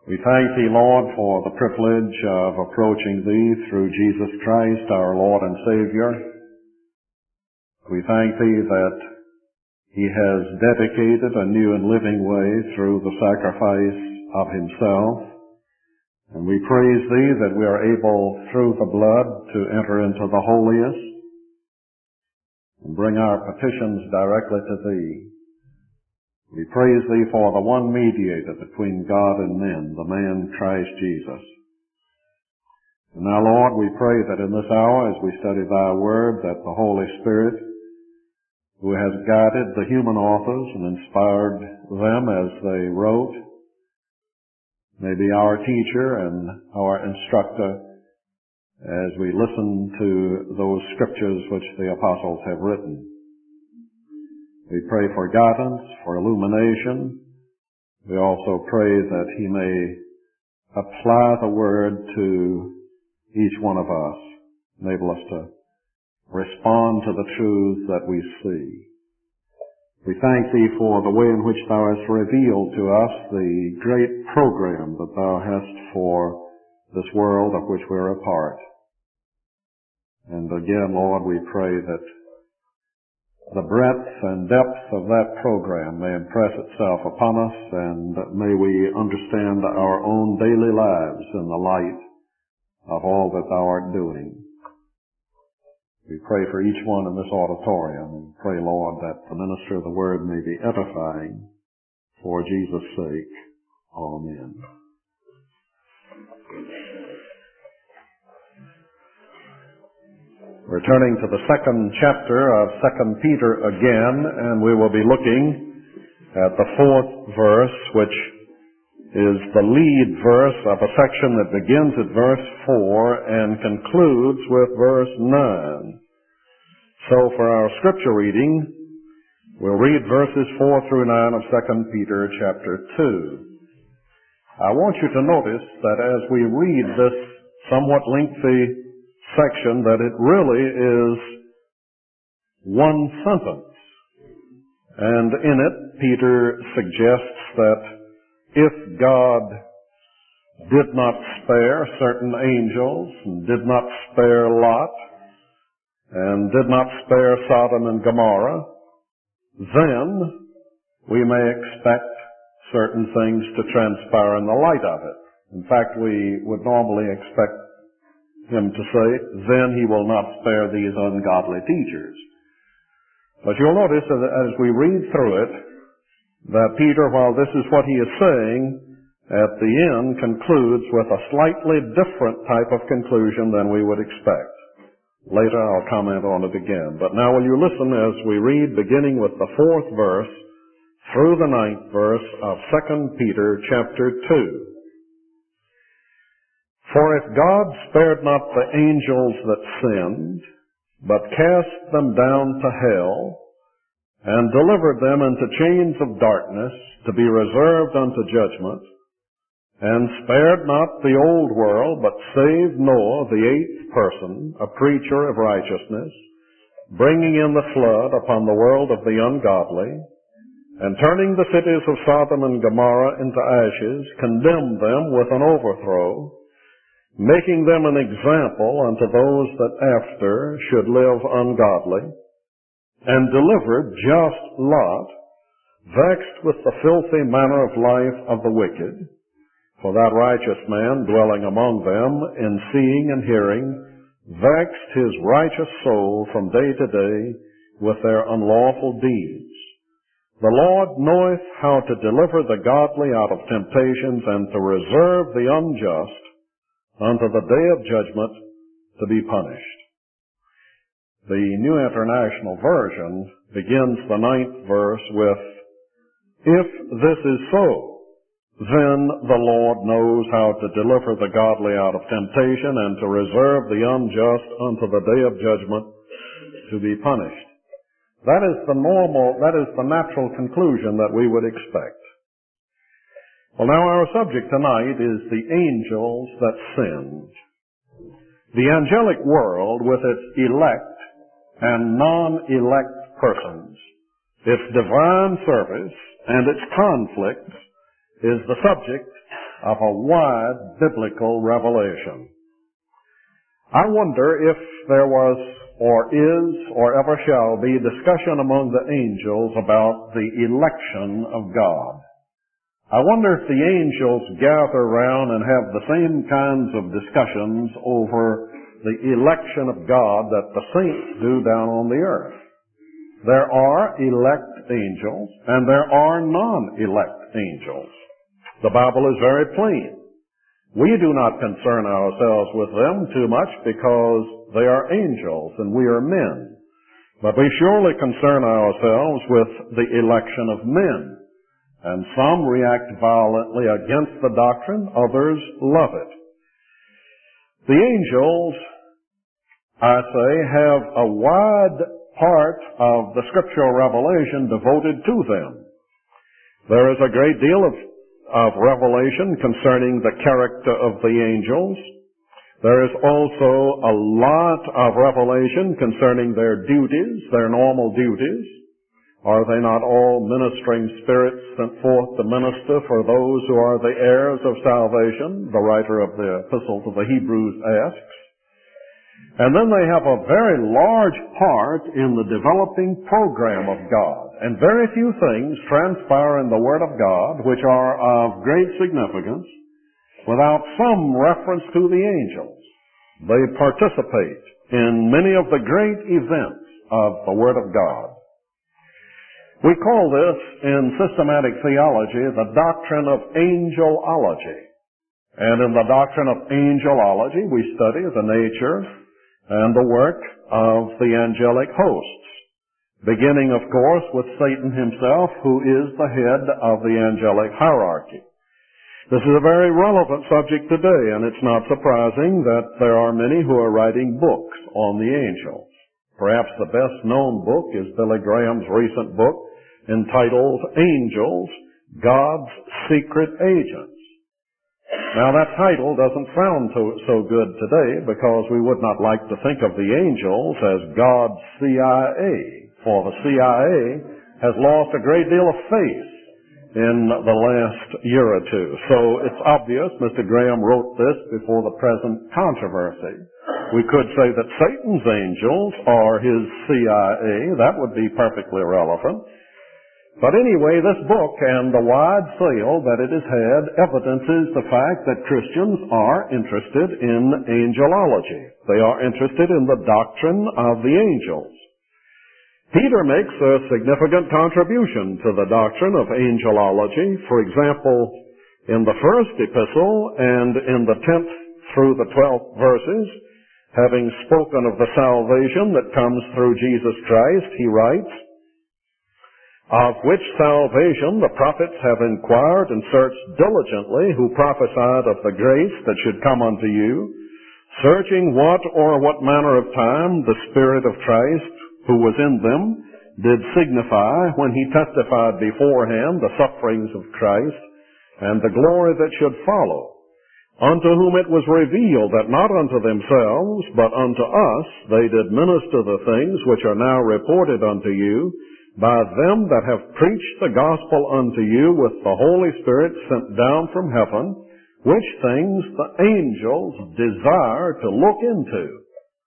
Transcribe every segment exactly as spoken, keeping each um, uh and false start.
We thank Thee, Lord, for the privilege of approaching Thee through Jesus Christ, our Lord and Savior. We thank Thee that He has dedicated a new and living way through the sacrifice of Himself. And we praise Thee that we are able, through the blood, to enter into the holiest and bring our petitions directly to Thee. We praise Thee for the one mediator between God and men, the man Christ Jesus. And now, Lord, we pray that in this hour, as we study Thy Word, that the Holy Spirit, who has guided the human authors and inspired them as they wrote, may be our teacher and our instructor as we listen to those scriptures which the apostles have written. We pray for guidance, for illumination. We also pray that He may apply the Word to each one of us, enable us to respond to the truths that we see. We thank Thee for the way in which Thou hast revealed to us the great program that Thou hast for this world of which we're a part. And again, Lord, we pray that the breadth and depth of that program may impress itself upon us, and may we understand our own daily lives in the light of all that Thou art doing. We pray for each one in this auditorium, and pray, Lord, that the ministry of the Word may be edifying for Jesus' sake. Amen. We're turning to the second chapter of Second Peter again, and we will be looking at the fourth verse, which is the lead verse of a section that begins at verse four and concludes with verse nine. So for our scripture reading, we'll read verses four through nine of Second Peter chapter two. I want you to notice that as we read this somewhat lengthy section, that it really is one sentence. And in it, Peter suggests that if God did not spare certain angels, and did not spare Lot, and did not spare Sodom and Gomorrah, then we may expect certain things to transpire in the light of it. In fact, we would normally expect him to say, then He will not spare these ungodly teachers. But you'll notice that as we read through it, that Peter, while this is what he is saying, at the end concludes with a slightly different type of conclusion than we would expect. Later I'll comment on it again. But now will you listen as we read, beginning with the fourth verse through the ninth verse of Second Peter chapter two. For if God spared not the angels that sinned, but cast them down to hell, and delivered them into chains of darkness to be reserved unto judgment, and spared not the old world, but saved Noah, the eighth person, a preacher of righteousness, bringing in the flood upon the world of the ungodly, and turning the cities of Sodom and Gomorrah into ashes, condemned them with an overthrow, making them an example unto those that after should live ungodly, and delivered just Lot, vexed with the filthy manner of life of the wicked. For that righteous man dwelling among them, in seeing and hearing, vexed his righteous soul from day to day with their unlawful deeds. The Lord knoweth how to deliver the godly out of temptations, and to reserve the unjust unto the day of judgment to be punished. The New International Version begins the ninth verse with, if this is so, then the Lord knows how to deliver the godly out of temptation, and to reserve the unjust unto the day of judgment to be punished. That is the normal, that is the natural conclusion that we would expect. Well, now our subject tonight is the angels that sinned. The angelic world, with its elect and non-elect persons, its divine service and its conflicts, is the subject of a wide biblical revelation. I wonder if there was or is or ever shall be discussion among the angels about the election of God. I wonder if the angels gather around and have the same kinds of discussions over the election of God that the saints do down on the earth. There are elect angels and there are non-elect angels. The Bible is very plain. We do not concern ourselves with them too much because they are angels and we are men. But we surely concern ourselves with the election of men. And some react violently against the doctrine, others love it. The angels, I say, have a wide part of the scriptural revelation devoted to them. There is a great deal of of revelation concerning the character of the angels. There is also a lot of revelation concerning their duties, their normal duties. Are they not all ministering spirits sent forth to minister for those who are the heirs of salvation? The writer of the Epistle to the Hebrews asks. And then they have a very large part in the developing program of God. And very few things transpire in the Word of God which are of great significance without some reference to the angels. They participate in many of the great events of the Word of God. We call this in systematic theology the doctrine of angelology. And in the doctrine of angelology we study the nature and the work of the angelic hosts, beginning, of course, with Satan himself, who is the head of the angelic hierarchy. This is a very relevant subject today, and it's not surprising that there are many who are writing books on the angels. Perhaps the best-known book is Billy Graham's recent book entitled Angels, God's Secret Agents. Now, that title doesn't sound so, so good today because we would not like to think of the angels as God's C I A, for the C I A has lost a great deal of face in the last year or two. So it's obvious Mister Graham wrote this before the present controversy. We could say that Satan's angels are his C I A. That would be perfectly relevant. But anyway, this book and the wide sale that it has had evidences the fact that Christians are interested in angelology. They are interested in the doctrine of the angels. Peter makes a significant contribution to the doctrine of angelology. For example, in the first epistle and in the tenth through the twelfth verses, having spoken of the salvation that comes through Jesus Christ, he writes, of which salvation the prophets have inquired and searched diligently, who prophesied of the grace that should come unto you, searching what or what manner of time the Spirit of Christ, who was in them, did signify when he testified beforehand the sufferings of Christ and the glory that should follow, unto whom it was revealed that not unto themselves, but unto us they did minister the things which are now reported unto you, by them that have preached the gospel unto you with the Holy Spirit sent down from heaven, which things the angels desire to look into.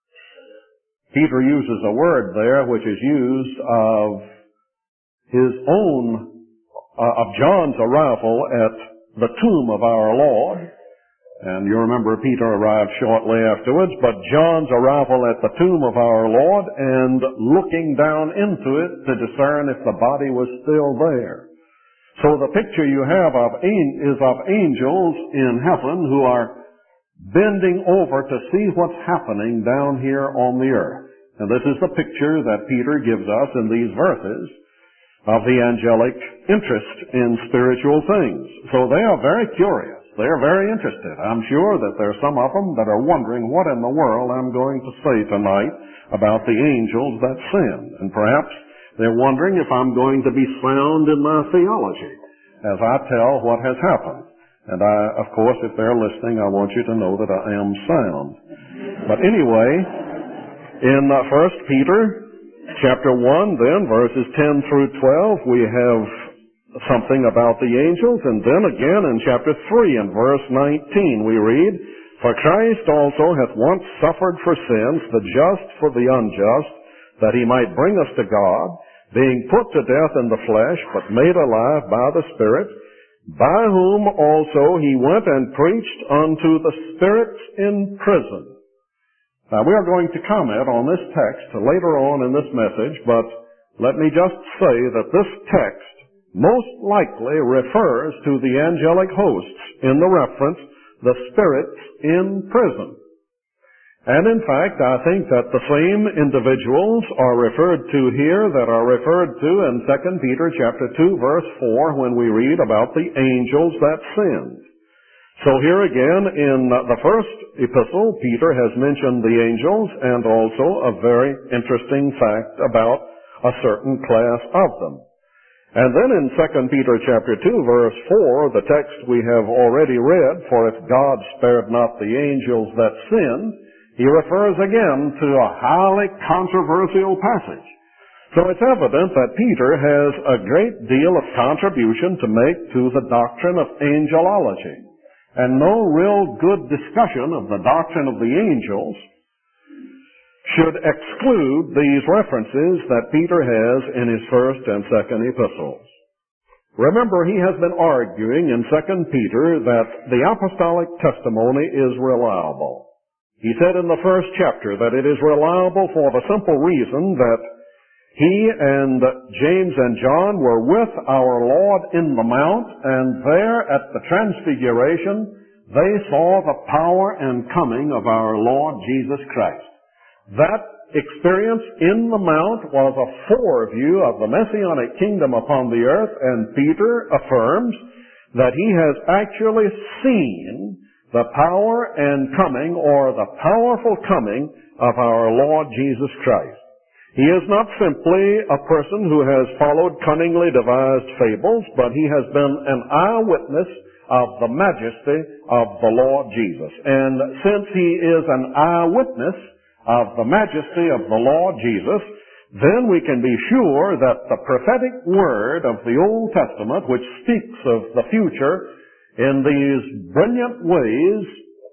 Peter uses a word there which is used of his own, uh, of John's arrival at the tomb of our Lord. And you remember Peter arrived shortly afterwards, but John's arrival at the tomb of our Lord and looking down into it to discern if the body was still there. So the picture you have of is of angels in heaven who are bending over to see what's happening down here on the earth. And this is the picture that Peter gives us in these verses of the angelic interest in spiritual things. So they are very curious. They are very interested. I'm sure that there are some of them that are wondering what in the world I'm going to say tonight about the angels that sin. And perhaps they're wondering if I'm going to be sound in my theology as I tell what has happened. And I, of course, if they're listening, I want you to know that I am sound. But anyway, in uh, First Peter chapter one, then, verses ten through twelve, we have something about the angels, and then again in chapter three and verse nineteen we read, "For Christ also hath once suffered for sins, the just for the unjust, that he might bring us to God, being put to death in the flesh, but made alive by the Spirit, by whom also he went and preached unto the spirits in prison." Now we are going to comment on this text later on in this message, but let me just say that this text most likely refers to the angelic hosts in the reference, the spirits in prison. And in fact, I think that the same individuals are referred to here that are referred to in Second Peter chapter two verse four when we read about the angels that sinned. So here again in the first epistle, Peter has mentioned the angels and also a very interesting fact about a certain class of them. And then in Second Peter chapter two verse four, the text we have already read, "For if God spared not the angels that sinned," he refers again to a highly controversial passage. So it's evident that Peter has a great deal of contribution to make to the doctrine of angelology. And no real good discussion of the doctrine of the angels should exclude these references that Peter has in his first and second epistles. Remember, he has been arguing in Second Peter that the apostolic testimony is reliable. He said in the first chapter that it is reliable for the simple reason that he and James and John were with our Lord in the mount, and there at the transfiguration they saw the power and coming of our Lord Jesus Christ. That experience in the mount was a foreview of the Messianic kingdom upon the earth, and Peter affirms that he has actually seen the power and coming, or the powerful coming, of our Lord Jesus Christ. He is not simply a person who has followed cunningly devised fables, but he has been an eyewitness of the majesty of the Lord Jesus. And since he is an eyewitness of the majesty of the Lord Jesus, then we can be sure that the prophetic word of the Old Testament, which speaks of the future in these brilliant ways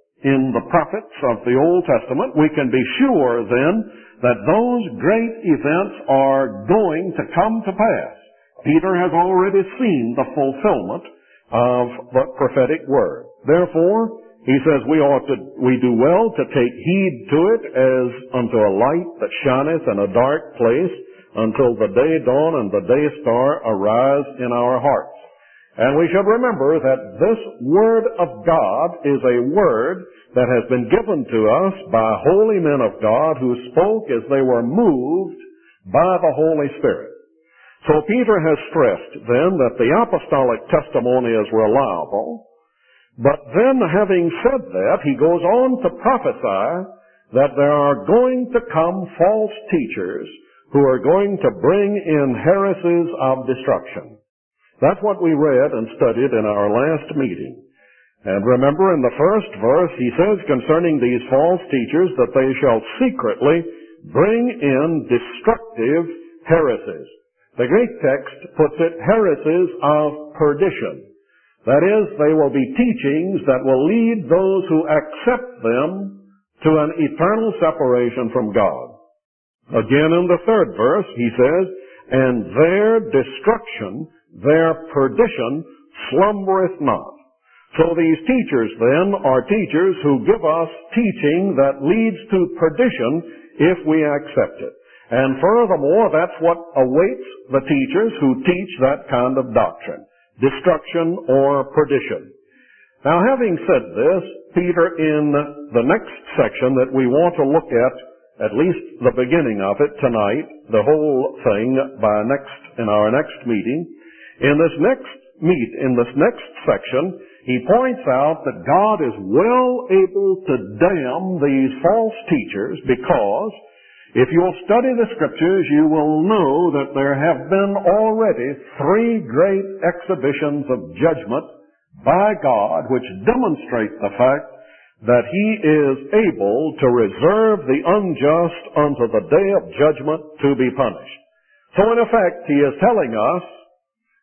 in the prophets of the Old Testament, we can be sure then that those great events are going to come to pass. Peter has already seen the fulfillment of the prophetic word. Therefore, he says we ought to, we do well to take heed to it as unto a light that shineth in a dark place until the day dawn and the day star arise in our hearts. And we should remember that this Word of God is a Word that has been given to us by holy men of God who spoke as they were moved by the Holy Spirit. So Peter has stressed then that the apostolic testimony is reliable, but then having said that, he goes on to prophesy that there are going to come false teachers who are going to bring in heresies of destruction. That's what we read and studied in our last meeting. And remember in the first verse, he says concerning these false teachers that they shall secretly bring in destructive heresies. The Greek text puts it heresies of perdition. That is, they will be teachings that will lead those who accept them to an eternal separation from God. Again in the third verse, he says, "And their destruction, their perdition, slumbereth not." So these teachers then are teachers who give us teaching that leads to perdition if we accept it. And furthermore, that's what awaits the teachers who teach that kind of doctrine, destruction or perdition. Now, having said this, Peter, in the next section that we want to look at, at least the beginning of it tonight, the whole thing by next, in our next meeting, in this next meet, in this next section, he points out that God is well able to damn these false teachers because if you'll study the Scriptures, you will know that there have been already three great exhibitions of judgment by God which demonstrate the fact that He is able to reserve the unjust unto the day of judgment to be punished. So in effect, He is telling us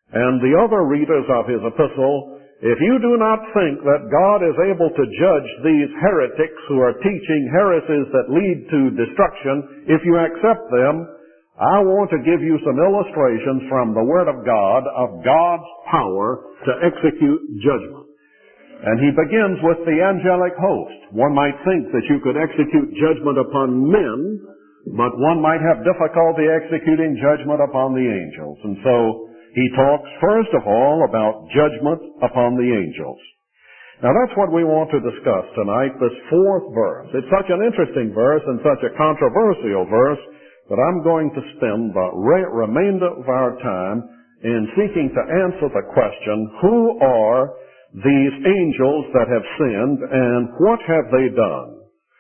and the other readers of his epistle, if you do not think that God is able to judge these heretics who are teaching heresies that lead to destruction, if you accept them, I want to give you some illustrations from the Word of God of God's power to execute judgment. And he begins with the angelic host. One might think that you could execute judgment upon men, but one might have difficulty executing judgment upon the angels. And so he talks first of all about judgment upon the angels. Now that's what we want to discuss tonight, this fourth verse. It's such an interesting verse and such a controversial verse that I'm going to spend the re- remainder of our time in seeking to answer the question, who are these angels that have sinned and what have they done?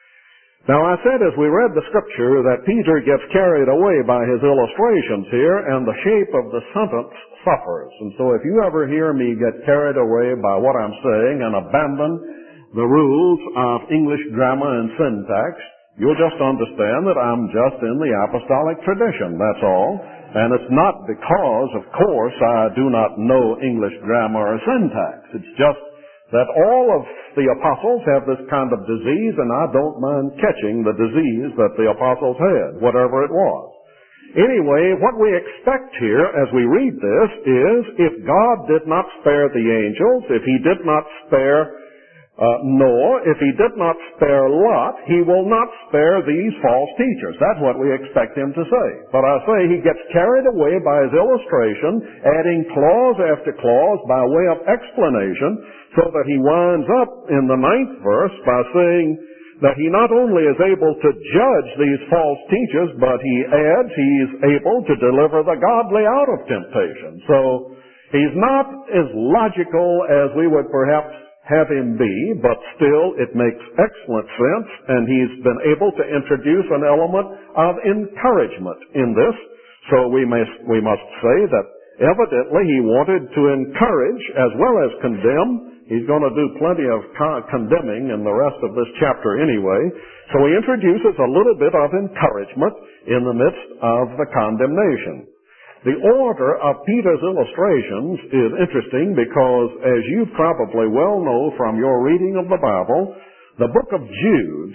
Now I said as we read the scripture that Peter gets carried away by his illustrations here and the shape of the sentence suffers. And so if you ever hear me get carried away by what I'm saying and abandon the rules of English grammar and syntax, you'll just understand that I'm just in the apostolic tradition, that's all. And it's not because, of course, I do not know English grammar or syntax. It's just that all of the apostles have this kind of disease, and I don't mind catching the disease that the apostles had, whatever it was. Anyway, what we expect here as we read this is, if God did not spare the angels, if he did not spare uh, Noah, if he did not spare Lot, he will not spare these false teachers. That's what we expect him to say. But I say he gets carried away by his illustration, adding clause after clause by way of explanation, so that he winds up in the ninth verse by saying that he not only is able to judge these false teachers, but he adds he's able to deliver the godly out of temptation. So he's not as logical as we would perhaps have him be, but still it makes excellent sense, and he's been able to introduce an element of encouragement in this. So we must, we must say that evidently he wanted to encourage as well as condemn. He's going to do plenty of con- condemning in the rest of this chapter anyway. So he introduces a little bit of encouragement in the midst of the condemnation. The order of Peter's illustrations is interesting because, as you probably well know from your reading of the Bible, the book of Jude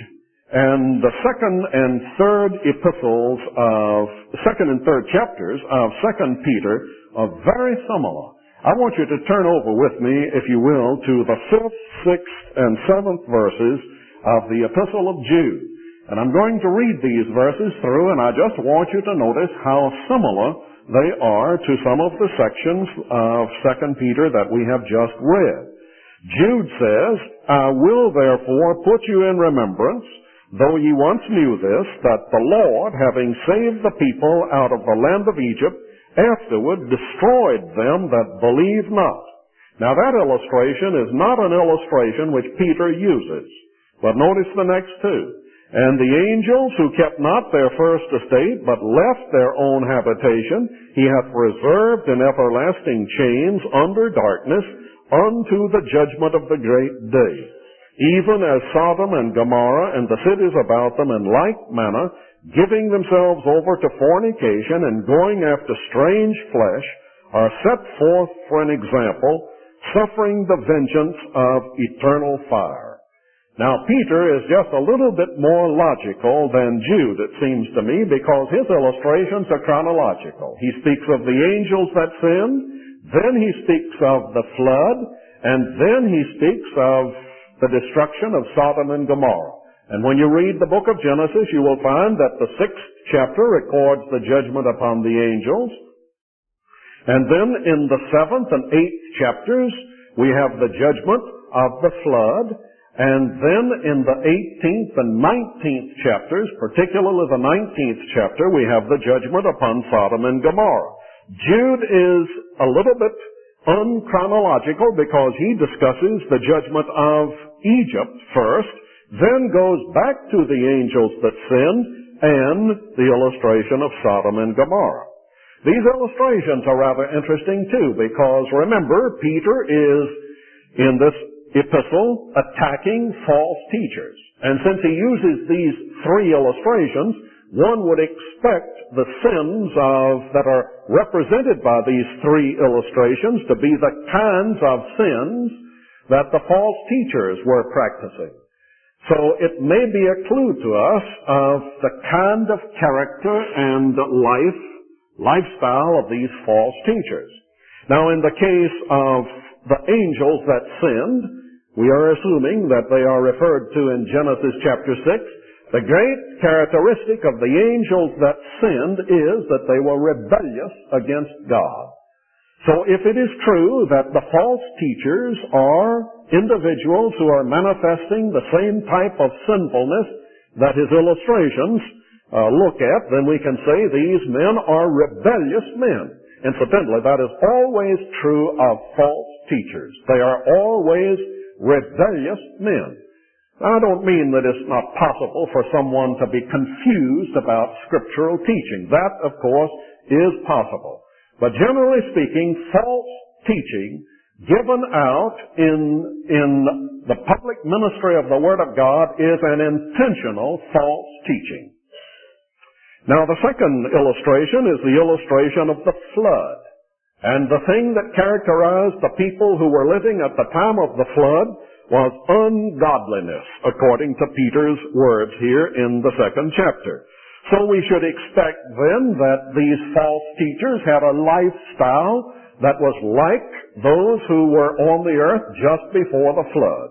and the second and third epistles of, second and third chapters of Second Peter are very similar. I want you to turn over with me, if you will, to the fifth, sixth, and seventh verses of the Epistle of Jude. And I'm going to read these verses through, and I just want you to notice how similar they are to some of the sections of Second Peter that we have just read. Jude says, I will therefore put you in remembrance, though ye once knew this, that the Lord, having saved the people out of the land of Egypt, afterward destroyed them that believe not. Now that illustration is not an illustration which Peter uses. But notice the next two. And the angels who kept not their first estate, but left their own habitation, he hath reserved in everlasting chains under darkness unto the judgment of the great day. Even as Sodom and Gomorrah and the cities about them in like manner, giving themselves over to fornication and going after strange flesh, are set forth for an example, suffering the vengeance of eternal fire. Now, Peter is just a little bit more logical than Jude, it seems to me, because his illustrations are chronological. He speaks of the angels that sinned, then he speaks of the flood, and then he speaks of the destruction of Sodom and Gomorrah. And when you read the book of Genesis, you will find that the sixth chapter records the judgment upon the angels. And then in the seventh and eighth chapters, we have the judgment of the flood. And then in the eighteenth and nineteenth chapters, particularly the nineteenth chapter, we have the judgment upon Sodom and Gomorrah. Jude is a little bit unchronological because he discusses the judgment of Egypt first, then goes back to the angels that sinned, and the illustration of Sodom and Gomorrah. These illustrations are rather interesting too, because remember, Peter is in this epistle attacking false teachers. And since he uses these three illustrations, one would expect the sins of, that are represented by these three illustrations to be the kinds of sins that the false teachers were practicing. So it may be a clue to us of the kind of character and life, lifestyle of these false teachers. Now, in the case of the angels that sinned, we are assuming that they are referred to in Genesis chapter six. The great characteristic of the angels that sinned is that they were rebellious against God. So if it is true that the false teachers are individuals who are manifesting the same type of sinfulness that his illustrations uh, look at, then we can say these men are rebellious men. Incidentally, that is always true of false teachers. They are always rebellious men. I don't mean that it's not possible for someone to be confused about scriptural teaching. That, of course, is possible. But generally speaking, false teaching given out in, in the public ministry of the Word of God is an intentional false teaching. Now, the second illustration is the illustration of the flood. And the thing that characterized the people who were living at the time of the flood was ungodliness, according to Peter's words here in the second chapter. So we should expect then that these false teachers had a lifestyle that was like those who were on the earth just before the flood.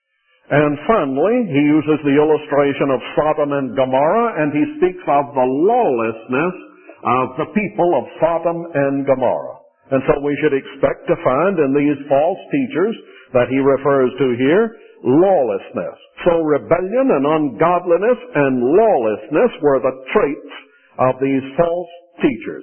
And finally, he uses the illustration of Sodom and Gomorrah, and he speaks of the lawlessness of the people of Sodom and Gomorrah. And so we should expect to find in these false teachers that he refers to here, lawlessness. So rebellion and ungodliness and lawlessness were the traits of these false teachers.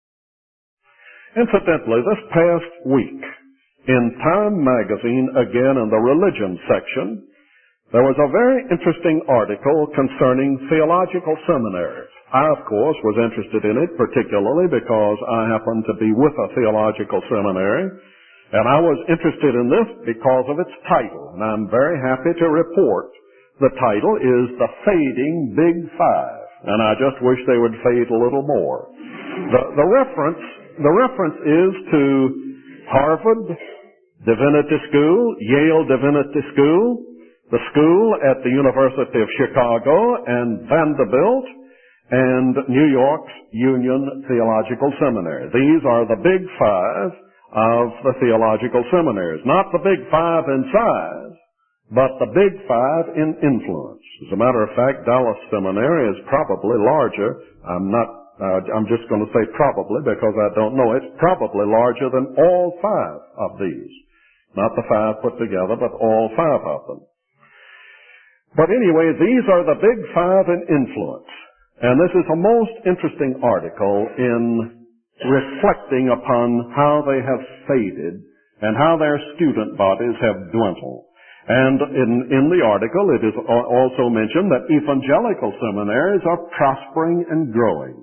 Incidentally, this past week, in Time magazine, again in the religion section, there was a very interesting article concerning theological seminaries. I, of course, was interested in it particularly because I happen to be with a theological seminary. And I was interested in this because of its title. And I'm very happy to report the title is The Fading Big Five. And I just wish they would fade a little more. The, the reference, the reference is to Harvard Divinity School, Yale Divinity School, the school at the University of Chicago, and Vanderbilt, and New York's Union Theological Seminary. These are the big five of the theological seminaries. Not the big five in size, but the big five in influence. As a matter of fact, Dallas Seminary is probably larger. I'm not, uh, I'm just going to say probably because I don't know. It's probably larger than all five of these. Not the five put together, but all five of them. But anyway, these are the big five in influence. And this is a most interesting article in reflecting upon how they have faded and how their student bodies have dwindled. And in, in the article, it is also mentioned that evangelical seminaries are prospering and growing.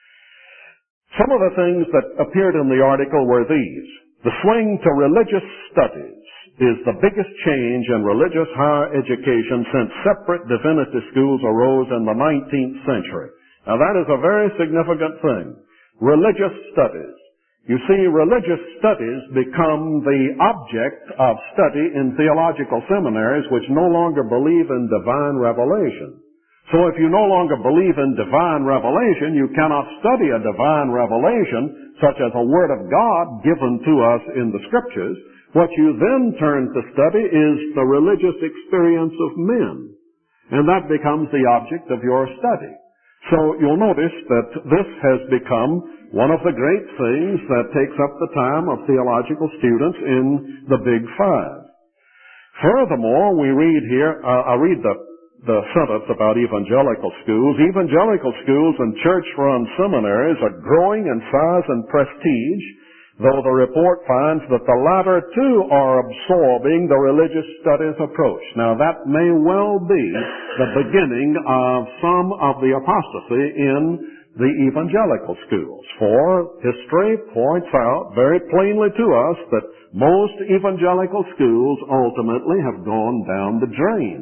Some of the things that appeared in the article were these. The swing to religious studies is the biggest change in religious higher education since separate divinity schools arose in the nineteenth century. Now that is a very significant thing. Religious studies. You see, religious studies become the object of study in theological seminaries which no longer believe in divine revelation. So if you no longer believe in divine revelation, you cannot study a divine revelation such as a word of God given to us in the scriptures. What you then turn to study is the religious experience of men. And that becomes the object of your study. So you'll notice that this has become one of the great things that takes up the time of theological students in the Big Five. Furthermore, we read here, uh, I read the, the sentence about evangelical schools. Evangelical schools and church-run seminaries are growing in size and prestige, though the report finds that the latter too are absorbing the religious studies approach. Now that may well be the beginning of some of the apostasy in the evangelical schools. For history points out very plainly to us that most evangelical schools ultimately have gone down the drain.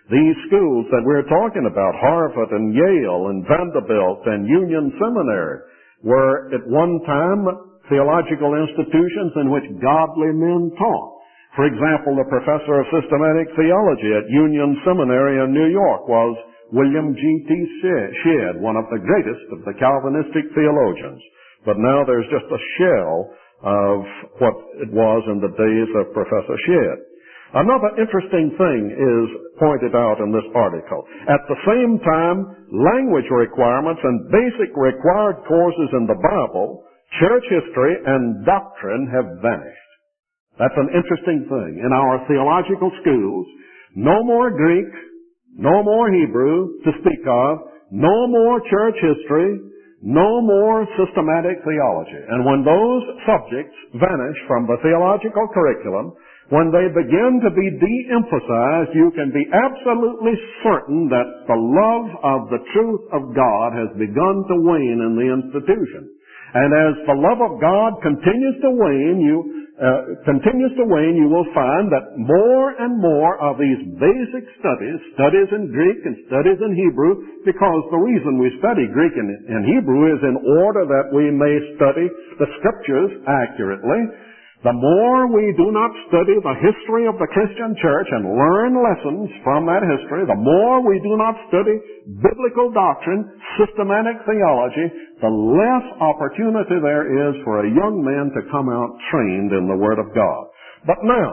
These schools that we're talking about, Harvard and Yale and Vanderbilt and Union Seminary, were at one time theological institutions in which godly men taught. For example, the professor of systematic theology at Union Seminary in New York was William G T Shedd, one of the greatest of the Calvinistic theologians. But now there's just a shell of what it was in the days of Professor Shedd. Another interesting thing is pointed out in this article. At the same time, language requirements and basic required courses in the Bible, church history, and doctrine have vanished. That's an interesting thing. In our theological schools, no more Greek, no more Hebrew to speak of, no more church history, no more systematic theology. And when those subjects vanish from the theological curriculum, when they begin to be de-emphasized, you can be absolutely certain that the love of the truth of God has begun to wane in the institution. And as the love of God continues to wane, you uh, continues to wane, you will find that more and more of these basic studies, studies in Greek and studies in Hebrew, because the reason we study Greek and, and Hebrew is in order that we may study the Scriptures accurately. The more we do not study the history of the Christian church and learn lessons from that history, the more we do not study biblical doctrine, systematic theology, the less opportunity there is for a young man to come out trained in the Word of God. But now,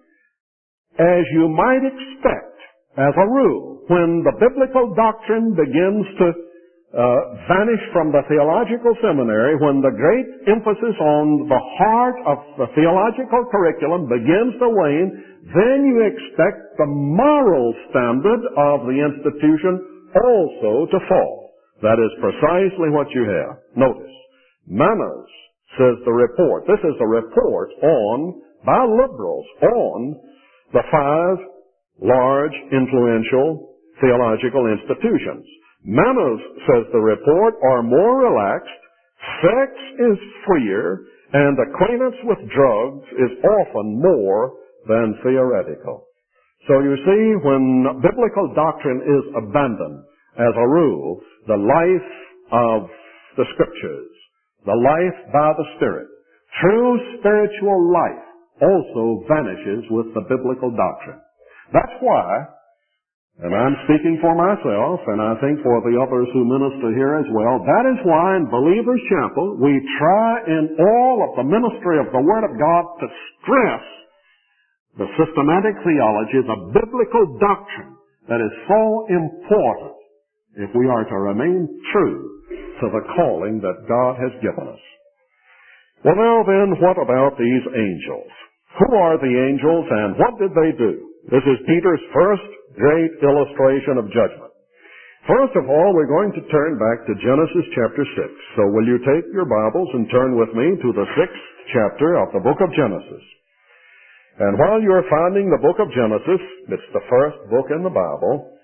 as you might expect, as a rule, when the biblical doctrine begins to Uh, vanish from the theological seminary, when the great emphasis on the heart of the theological curriculum begins to wane, then you expect the moral standard of the institution also to fall. That is precisely what you have. Notice, Manners, says the report. This is a report on, by liberals, on the five large, influential theological institutions. Manners, says the report, are more relaxed, sex is freer, and acquaintance with drugs is often more than theoretical. So you see, when biblical doctrine is abandoned, as a rule, the life of the Scriptures, the life by the Spirit, true spiritual life also vanishes with the biblical doctrine. That's why, and I'm speaking for myself, and I think for the others who minister here as well, that is why in Believers Chapel we try in all of the ministry of the Word of God to stress the systematic theology, the biblical doctrine that is so important if we are to remain true to the calling that God has given us. Well, now then, what about these angels? Who are the angels and what did they do? This is Peter's first great illustration of judgment. First of all, we're going to turn back to Genesis chapter six. So will you take your Bibles and turn with me to the sixth chapter of the book of Genesis. And while you're finding the book of Genesis, it's the first book in the Bible,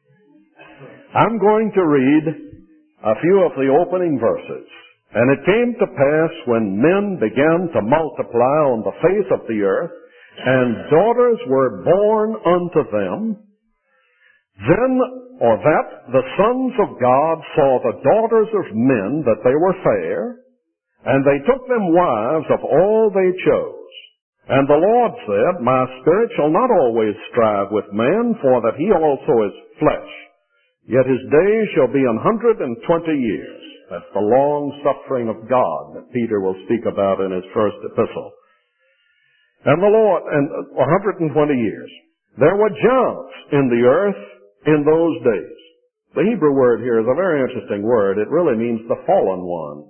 I'm going to read a few of the opening verses. And it came to pass when men began to multiply on the face of the earth, and daughters were born unto them, then, or that, the sons of God saw the daughters of men, that they were fair, and they took them wives of all they chose. And the Lord said, My spirit shall not always strive with man, for that he also is flesh. Yet his days shall be an hundred and twenty years. That's the long suffering of God that Peter will speak about in his first epistle. And the Lord, and one hundred and twenty years. There were giants in the earth in those days. The Hebrew word here is a very interesting word. It really means the fallen ones.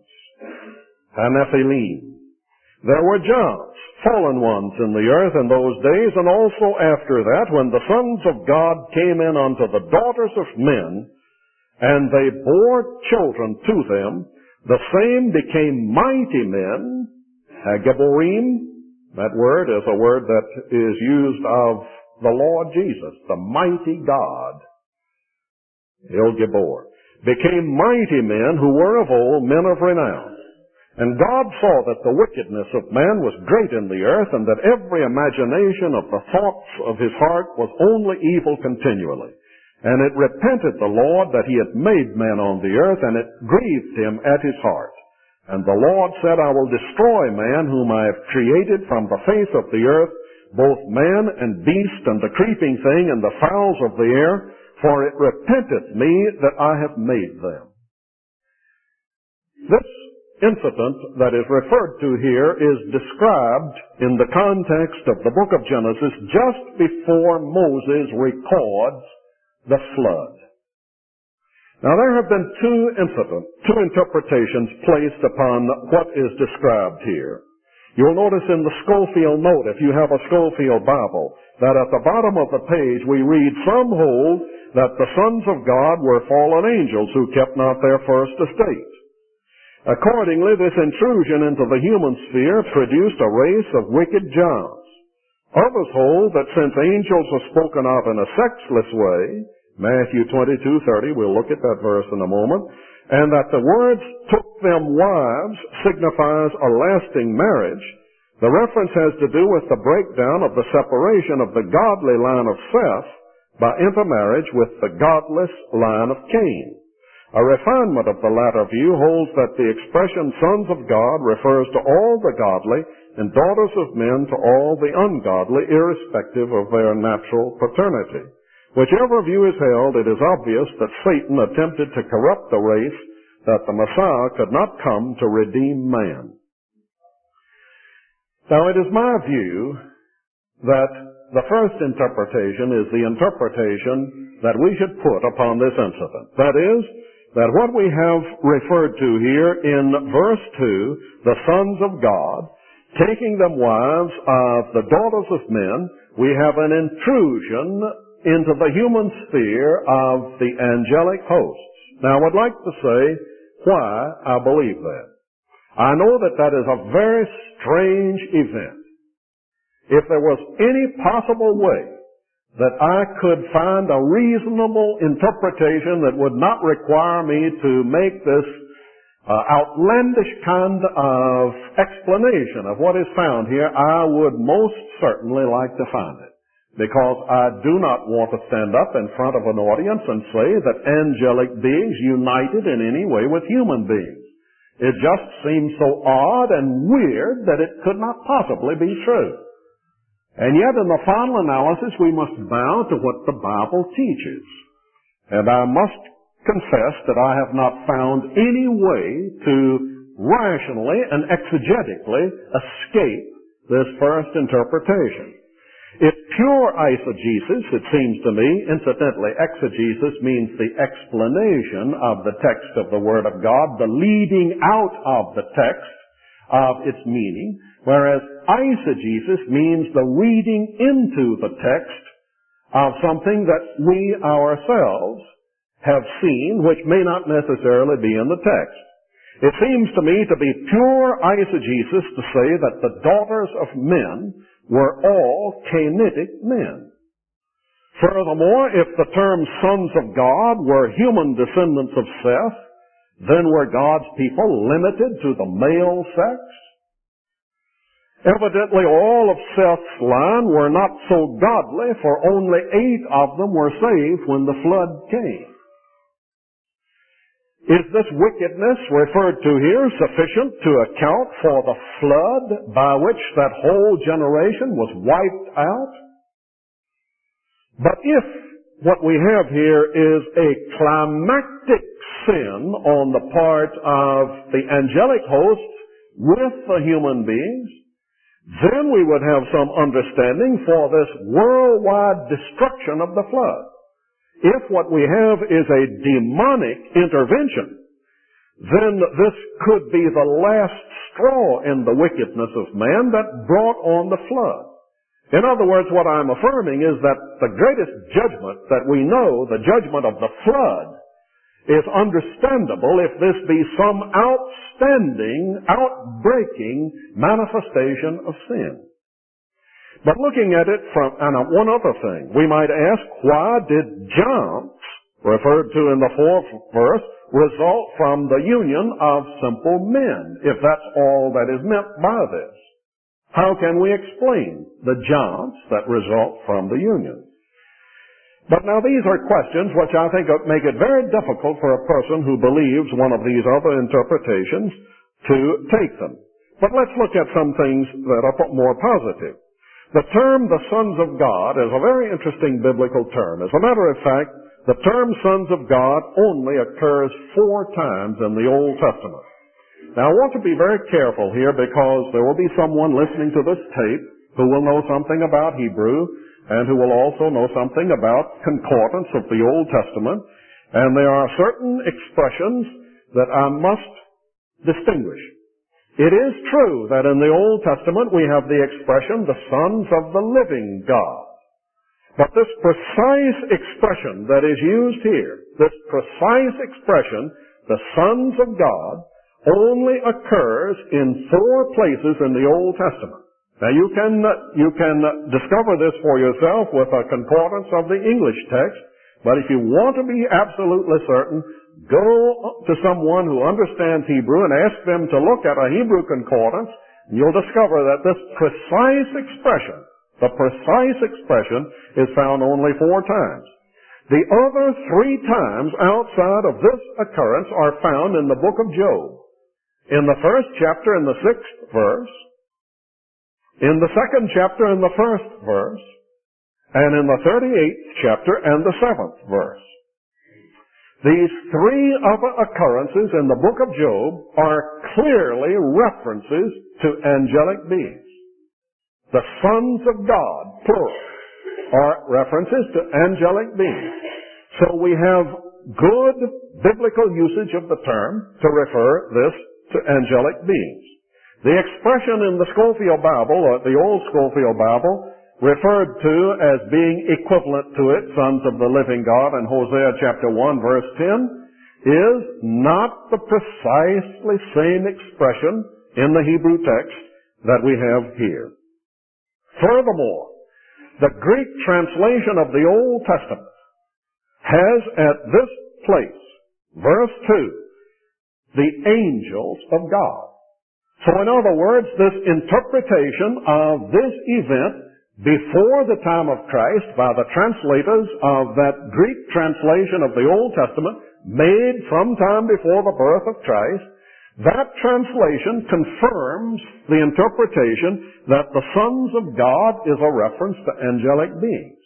Hanephilim. There were giants, fallen ones in the earth in those days, and also after that, when the sons of God came in unto the daughters of men, and they bore children to them, the same became mighty men, Hagiborim. That word is a word that is used of the Lord Jesus, the mighty God, El Gibor, became mighty men who were of old men of renown. And God saw that the wickedness of man was great in the earth, and that every imagination of the thoughts of his heart was only evil continually. And it repented the Lord that he had made man on the earth, and it grieved him at his heart. And the Lord said, I will destroy man whom I have created from the face of the earth, both man and beast, and the creeping thing, and the fowls of the air, for it repenteth me that I have made them. This incident that is referred to here is described in the context of the book of Genesis just before Moses records the flood. Now there have been two incidents, two interpretations placed upon what is described here. You'll notice in the Schofield note, if you have a Schofield Bible, that at the bottom of the page we read, some hold that the sons of God were fallen angels who kept not their first estate. Accordingly, this intrusion into the human sphere produced a race of wicked giants. Others hold that since angels are spoken of in a sexless way, Matthew twenty-two thirty, we'll look at that verse in a moment, and that the words took them wives signifies a lasting marriage, the reference has to do with the breakdown of the separation of the godly line of Seth by intermarriage with the godless line of Cain. A refinement of the latter view holds that the expression sons of God refers to all the godly and daughters of men to all the ungodly, irrespective of their natural paternity. Whichever view is held, it is obvious that Satan attempted to corrupt the race, that the Messiah could not come to redeem man. Now, it is my view that the first interpretation is the interpretation that we should put upon this incident. That is, that what we have referred to here in verse two, the sons of God, taking them wives of the daughters of men, we have an intrusion into the human sphere of the angelic hosts. Now, I would like to say why I believe that. I know that that is a very strange event. If there was any possible way that I could find a reasonable interpretation that would not require me to make this uh, outlandish kind of explanation of what is found here, I would most certainly like to find it. Because I do not want to stand up in front of an audience and say that angelic beings united in any way with human beings. It just seems so odd and weird that it could not possibly be true. And yet, in the final analysis, we must bow to what the Bible teaches. And I must confess that I have not found any way to rationally and exegetically escape this first interpretation. If pure eisegesis, it seems to me, incidentally, exegesis means the explanation of the text of the Word of God, the leading out of the text of its meaning, whereas eisegesis means the reading into the text of something that we ourselves have seen, which may not necessarily be in the text. It seems to me to be pure eisegesis to say that the daughters of men were all Cainitic men. Furthermore, if the term sons of God were human descendants of Seth, then were God's people limited to the male sex? Evidently, all of Seth's line were not so godly, for only eight of them were saved when the flood came. Is this wickedness referred to here sufficient to account for the flood by which that whole generation was wiped out? But if what we have here is a climactic sin on the part of the angelic hosts with the human beings, then we would have some understanding for this worldwide destruction of the flood. If what we have is a demonic intervention, then this could be the last straw in the wickedness of man that brought on the flood. In other words, what I'm affirming is that the greatest judgment that we know, the judgment of the flood, is understandable if this be some outstanding, outbreaking manifestation of sin. But looking at it from, and one other thing, we might ask, why did giants, referred to in the fourth verse, result from the union of simple men, if that's all that is meant by this. How can we explain the jaunts that result from the union? But now these are questions which I think make it very difficult for a person who believes one of these other interpretations to take them. But let's look at some things that are more positive. The term, the sons of God, is a very interesting biblical term. As a matter of fact, the term sons of God only occurs four times in the Old Testament. Now I want to be very careful here because there will be someone listening to this tape who will know something about Hebrew and who will also know something about concordance of the Old Testament. And there are certain expressions that I must distinguish. It is true that in the Old Testament we have the expression, the sons of the living God. But this precise expression that is used here, this precise expression, the sons of God, only occurs in four places in the Old Testament. Now you can, you can discover this for yourself with a concordance of the English text, but if you want to be absolutely certain, go to someone who understands Hebrew and ask them to look at a Hebrew concordance, and you'll discover that this precise expression, the precise expression, is found only four times. The other three times outside of this occurrence are found in the book of Job. In the first chapter in the sixth verse, in the second chapter in the first verse, and in the thirty-eighth chapter and the seventh verse. These three other occurrences in the book of Job are clearly references to angelic beings. The sons of God, plural, are references to angelic beings. So we have good biblical usage of the term to refer this to angelic beings. The expression in the Scofield Bible, or the Old Scofield Bible, referred to as being equivalent to it, sons of the living God, in Hosea chapter one, verse ten, is not the precisely same expression in the Hebrew text that we have here. Furthermore, the Greek translation of the Old Testament has at this place, verse two, the angels of God. So in other words, this interpretation of this event before the time of Christ by the translators of that Greek translation of the Old Testament made sometime before the birth of Christ, that translation confirms the interpretation that the sons of God is a reference to angelic beings.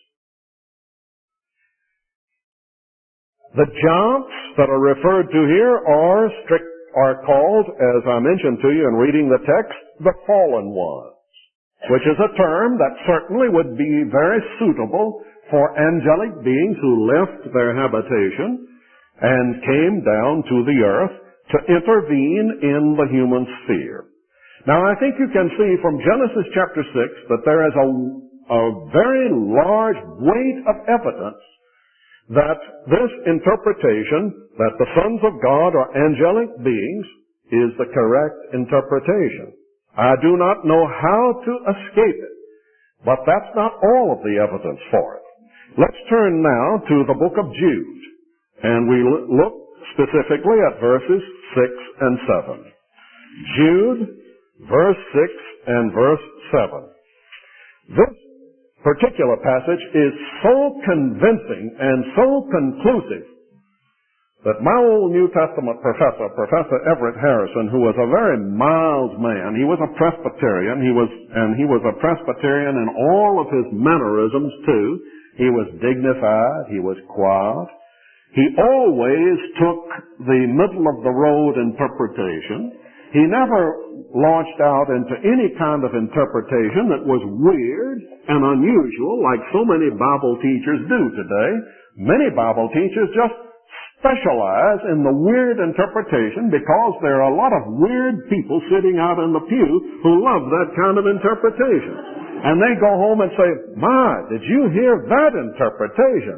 The jaunts that are referred to here are strict, are called, as I mentioned to you in reading the text, the fallen ones, which is a term that certainly would be very suitable for angelic beings who left their habitation and came down to the earth to intervene in the human sphere. Now I think you can see from Genesis chapter six that there is a, a very large weight of evidence that this interpretation, that the sons of God are angelic beings, is the correct interpretation. I do not know how to escape it, but that's not all of the evidence for it. Let's turn now to the book of Jude, and we look specifically at verses six and seven. Jude, verse six and verse seven. This particular passage is so convincing and so conclusive that my old New Testament professor, Professor Everett Harrison, who was a very mild man, he was a Presbyterian, he was, and he was a Presbyterian in all of his mannerisms too. He was dignified, he was quiet. He always took the middle of the road interpretation. He never launched out into any kind of interpretation that was weird and unusual like so many Bible teachers do today. Many Bible teachers just specialize in the weird interpretation because there are a lot of weird people sitting out in the pew who love that kind of interpretation. And they go home and say, "My, did you hear that interpretation?"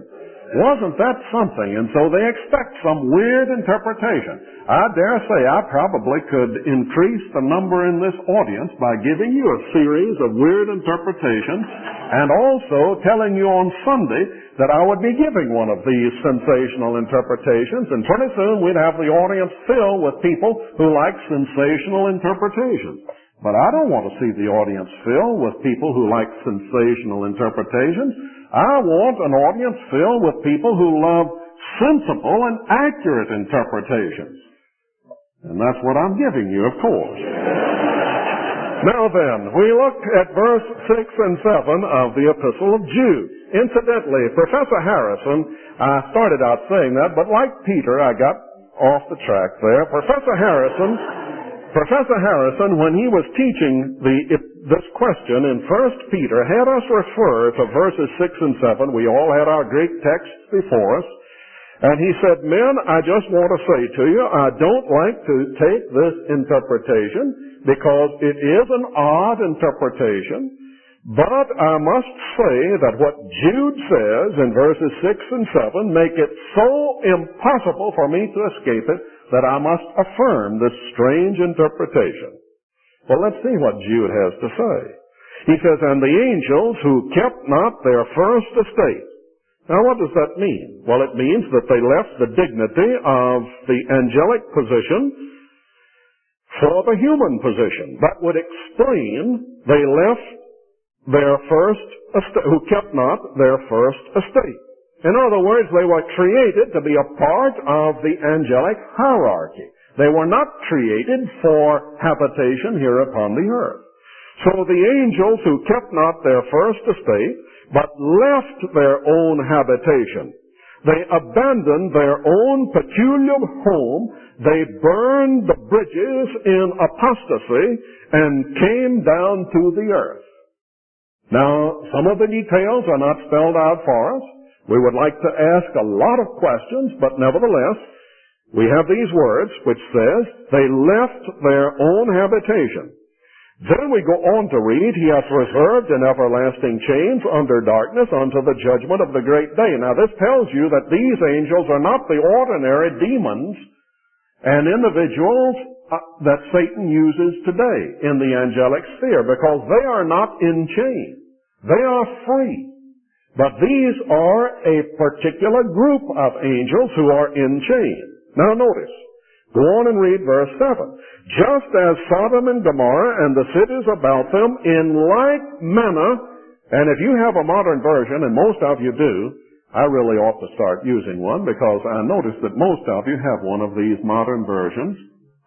Wasn't that something? And so they expect some weird interpretation. I dare say I probably could increase the number in this audience by giving you a series of weird interpretations and also telling you on Sunday that I would be giving one of these sensational interpretations, and pretty soon we'd have the audience filled with people who like sensational interpretations. But I don't want to see the audience filled with people who like sensational interpretations. I want an audience filled with people who love sensible and accurate interpretations. And that's what I'm giving you, of course. Now then, we look at verse six and seven of the Epistle of Jude. Incidentally, Professor Harrison, I started out saying that, but like Peter, I got off the track there. Professor Harrison... Professor Harrison, when he was teaching the, this question in First Peter, had us refer to verses six and seven. We all had our Greek texts before us. And he said, men, I just want to say to you, I don't like to take this interpretation because it is an odd interpretation. But I must say that what Jude says in verses six and seven make it so impossible for me to escape it that I must affirm this strange interpretation. Well, let's see what Jude has to say. He says, and the angels who kept not their first estate. Now, what does that mean? Well, it means that they left the dignity of the angelic position for the human position. That would explain they left their first estate, who kept not their first estate. In other words, they were created to be a part of the angelic hierarchy. They were not created for habitation here upon the earth. So the angels who kept not their first estate, but left their own habitation. They abandoned their own peculiar home. They burned the bridges in apostasy and came down to the earth. Now, some of the details are not spelled out for us. We would like to ask a lot of questions, but nevertheless, we have these words which says, they left their own habitation. Then we go on to read, he hath reserved in everlasting chains under darkness unto the judgment of the great day. Now this tells you that these angels are not the ordinary demons and individuals uh, that Satan uses today in the angelic sphere, because they are not in chains. They are free. But these are a particular group of angels who are in chains. Now notice, go on and read verse seven. Just as Sodom and Gomorrah and the cities about them in like manner, and if you have a modern version, and most of you do, I really ought to start using one because I notice that most of you have one of these modern versions.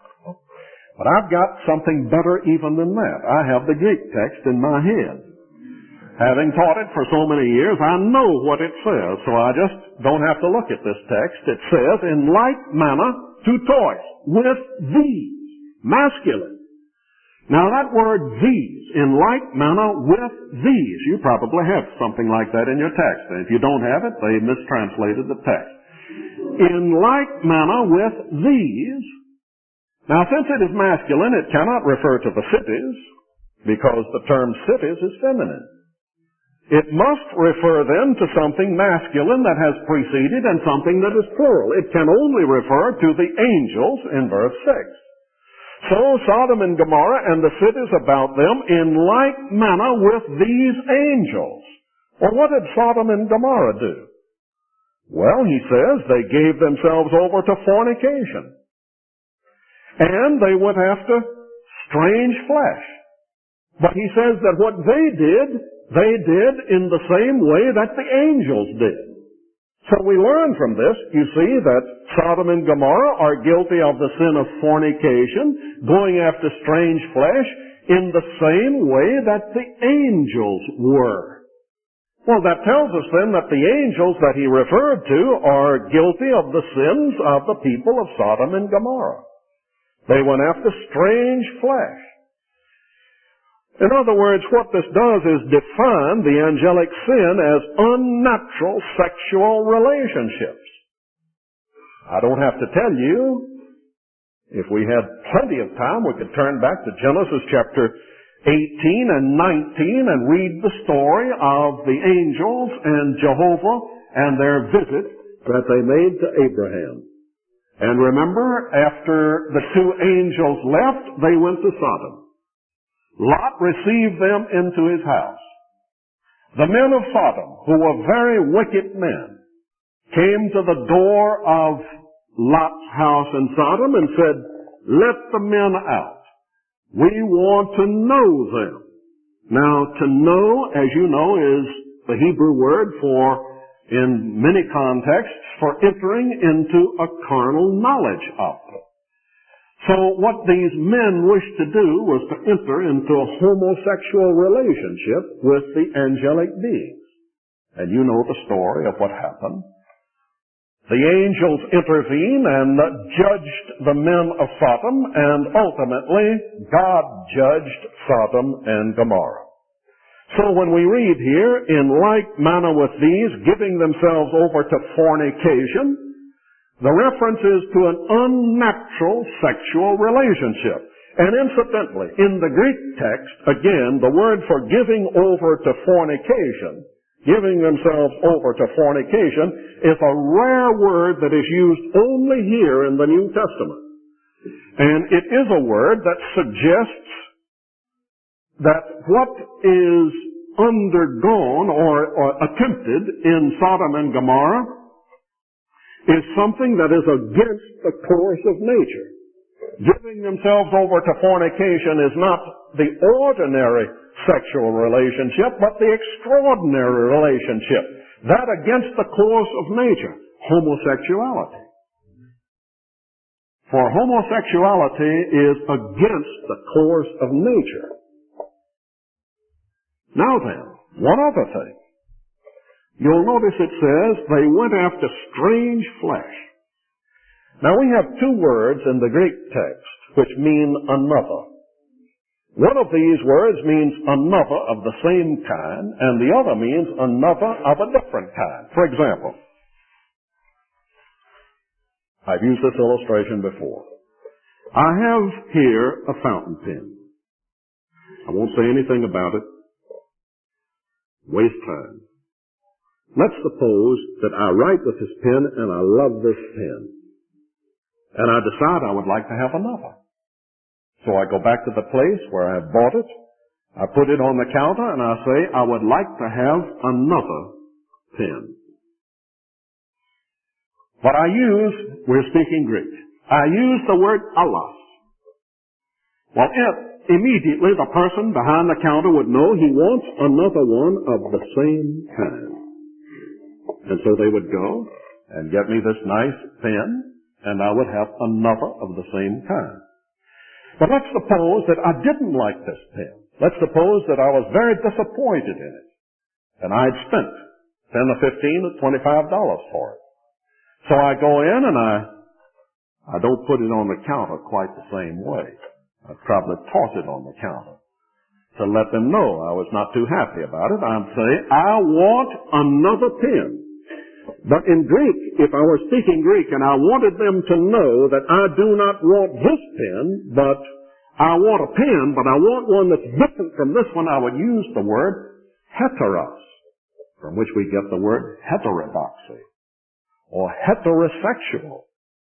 But I've got something better even than that. I have the Greek text in my head. Having taught it for so many years, I know what it says, so I just don't have to look at this text. It says, in like manner, to toys, with these, masculine. Now that word these, in like manner, with these, you probably have something like that in your text. And if you don't have it, they mistranslated the text. In like manner, with these. Now since it is masculine, it cannot refer to the cities, because the term cities is feminine. It must refer then to something masculine that has preceded and something that is plural. It can only refer to the angels in verse six. So Sodom and Gomorrah and the cities about them in like manner with these angels. Well, what did Sodom and Gomorrah do? Well, he says they gave themselves over to fornication. And they went after strange flesh. But he says that what they did, they did in the same way that the angels did. So we learn from this, you see, that Sodom and Gomorrah are guilty of the sin of fornication, going after strange flesh, in the same way that the angels were. Well, that tells us then that the angels that he referred to are guilty of the sins of the people of Sodom and Gomorrah. They went after strange flesh. In other words, what this does is define the angelic sin as unnatural sexual relationships. I don't have to tell you. If we had plenty of time, we could turn back to Genesis chapter eighteen and nineteen and read the story of the angels and Jehovah and their visit that they made to Abraham. And remember, after the two angels left, they went to Sodom. Lot received them into his house. The men of Sodom, who were very wicked men, came to the door of Lot's house in Sodom and said, "Let the men out. We want to know them." Now, to know, as you know, is the Hebrew word for, in many contexts, for entering into a carnal knowledge of them. So what these men wished to do was to enter into a homosexual relationship with the angelic beings. And you know the story of what happened. The angels intervened and judged the men of Sodom, and ultimately God judged Sodom and Gomorrah. So when we read here, "In like manner with these, giving themselves over to fornication," the reference is to an unnatural sexual relationship. And incidentally, in the Greek text, again, the word for giving over to fornication, giving themselves over to fornication, is a rare word that is used only here in the New Testament. And it is a word that suggests that what is undergone or, or attempted in Sodom and Gomorrah is something that is against the course of nature. Giving themselves over to fornication is not the ordinary sexual relationship, but the extraordinary relationship. That against the course of nature, homosexuality. For homosexuality is against the course of nature. Now then, one other thing. You'll notice it says, "They went after strange flesh." Now we have two words in the Greek text which mean another. One of these words means another of the same kind, and the other means another of a different kind. For example, I've used this illustration before. I have here a fountain pen. I won't say anything about it. Waste time. Let's suppose that I write with this pen and I love this pen. And I decide I would like to have another. So I go back to the place where I bought it. I put it on the counter and I say, I would like to have another pen. But I use, we're speaking Greek, I use the word allos. Well, it, immediately the person behind the counter would know he wants another one of the same kind. And so they would go and get me this nice pen, and I would have another of the same kind. But let's suppose that I didn't like this pen. Let's suppose that I was very disappointed in it. And I'd spent ten or fifteen or twenty-five dollars for it. So I go in and I, I don't put it on the counter quite the same way. I'd probably toss it on the counter to let them know I was not too happy about it. I'd say, I want another pen. But in Greek, if I were speaking Greek and I wanted them to know that I do not want this pen, but I want a pen, but I want one that's different from this one, I would use the word heteros, from which we get the word heterodoxy, or heterosexual.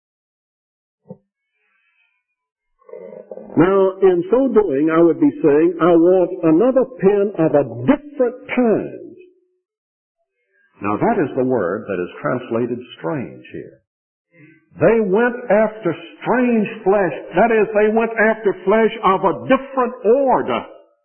Now, in so doing, I would be saying, I want another pen of a different kind. Now, that is the word that is translated strange here. They went after strange flesh. That is, they went after flesh of a different order.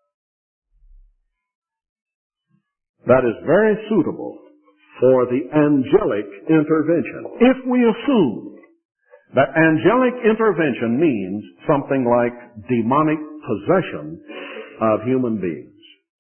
That is very suitable for the angelic intervention. If we assume that angelic intervention means something like demonic possession of human beings.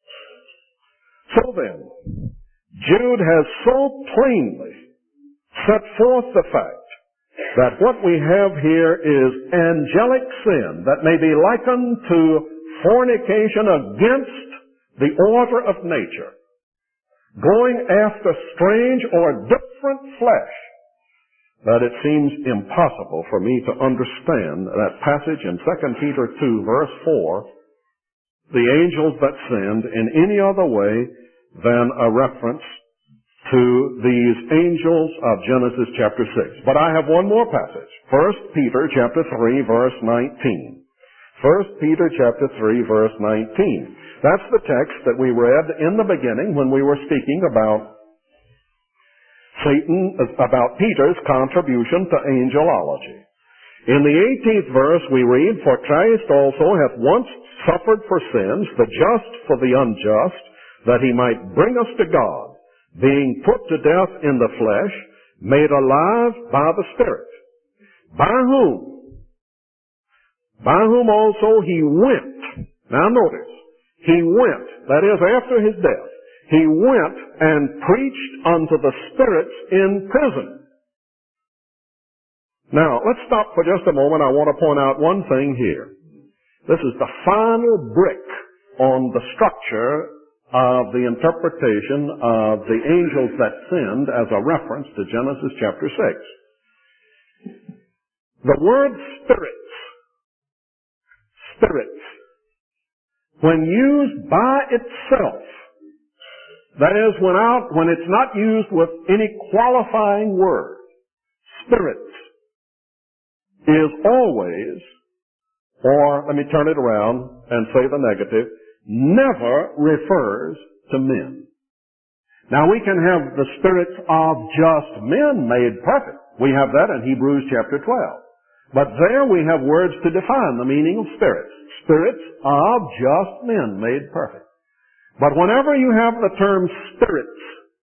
So then, Jude has so plainly set forth the fact that what we have here is angelic sin that may be likened to fornication against the order of nature, going after strange or different flesh, that it seems impossible for me to understand that passage in Second Peter two, verse four, the angels that sinned, in any other way than a reference to these angels of Genesis chapter six. But I have one more passage. First Peter chapter three, verse nineteen. First Peter chapter three, verse nineteen. That's the text that we read in the beginning when we were speaking about Satan, about Peter's contribution to angelology. In the eighteenth verse we read, "For Christ also hath once suffered for sins, the just for the unjust, that he might bring us to God, being put to death in the flesh, made alive by the Spirit, by whom, by whom also he went." Now notice, he went, that is after his death, he went and preached unto the spirits in prison. Now, let's stop for just a moment. I want to point out one thing here. This is the final brick on the structure of the interpretation of the angels that sinned as a reference to Genesis chapter six. The word spirits, spirits, when used by itself, that is, when, out, when it's not used with any qualifying word, spirits is always, or let me turn it around and say the negative, never refers to men. Now we can have the spirits of just men made perfect. We have that in Hebrews chapter twelve. But there we have words to define the meaning of spirits. Spirits of just men made perfect. But whenever you have the term spirits,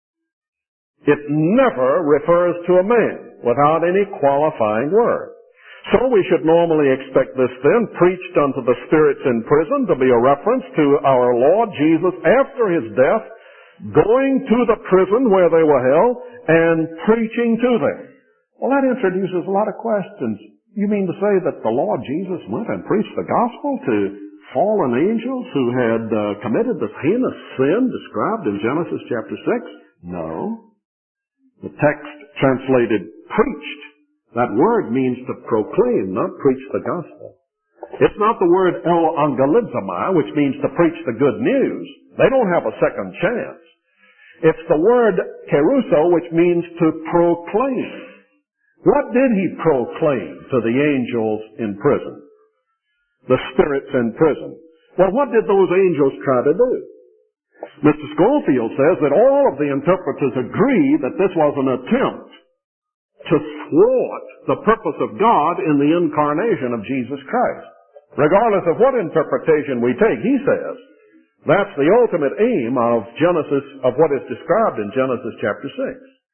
it never refers to a man without any qualifying word. So we should normally expect this then, preached unto the spirits in prison, to be a reference to our Lord Jesus after his death, going to the prison where they were held and preaching to them. Well, that introduces a lot of questions. You mean to say that the Lord Jesus went and preached the gospel to fallen angels who had uh, committed this heinous sin described in Genesis chapter six? No. The text translated preached. That word means to proclaim, not preach the gospel. It's not the word euangelizomai, which means to preach the good news. They don't have a second chance. It's the word keruso, which means to proclaim. What did he proclaim to the angels in prison? The spirits in prison. Well, what did those angels try to do? Mister Schofield says that all of the interpreters agree that this was an attempt to thwart the purpose of God in the incarnation of Jesus Christ. Regardless of what interpretation we take, he says, that's the ultimate aim of Genesis, of what is described in Genesis chapter six.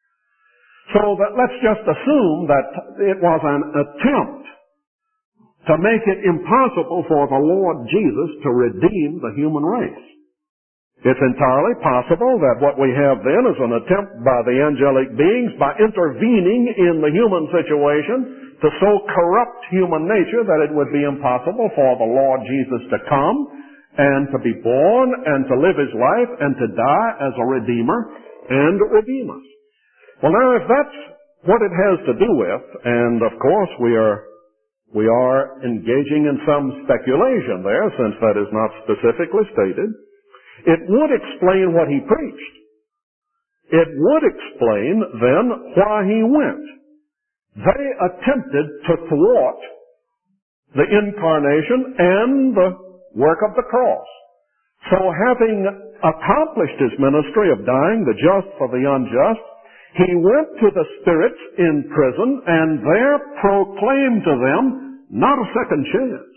So that let's just assume that it was an attempt to make it impossible for the Lord Jesus to redeem the human race. It's entirely possible that what we have then is an attempt by the angelic beings, by intervening in the human situation, to so corrupt human nature that it would be impossible for the Lord Jesus to come and to be born and to live his life and to die as a redeemer and redeem us. Well, now, if that's what it has to do with, and of course we are we are engaging in some speculation there, since that is not specifically stated, it would explain what he preached. It would explain, then, why he went. They attempted to thwart the incarnation and the work of the cross. So having accomplished his ministry of dying the just for the unjust, he went to the spirits in prison and there proclaimed to them not a second chance,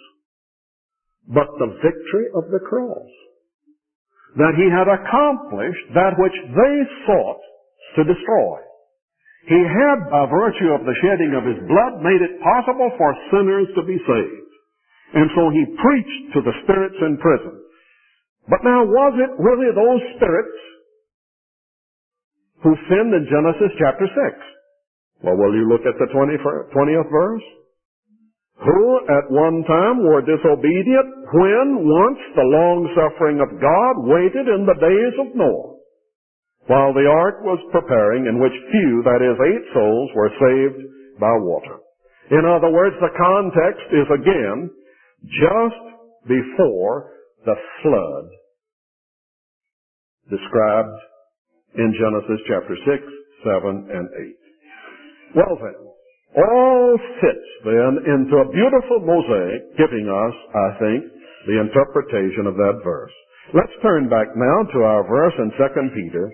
but the victory of the cross. That he had accomplished that which they sought to destroy. He had, by virtue of the shedding of his blood, made it possible for sinners to be saved. And so he preached to the spirits in prison. But now, was it really those spirits who sinned in Genesis chapter six? Well, will you look at the twentieth verse? Who at one time were disobedient when once the long-suffering of God waited in the days of Noah, while the ark was preparing, in which few, that is, eight souls, were saved by water. In other words, the context is again just before the flood described in Genesis chapter six, seven, and eight. Well then, all fits then into a beautiful mosaic, giving us, I think, the interpretation of that verse. Let's turn back now to our verse in Second Peter.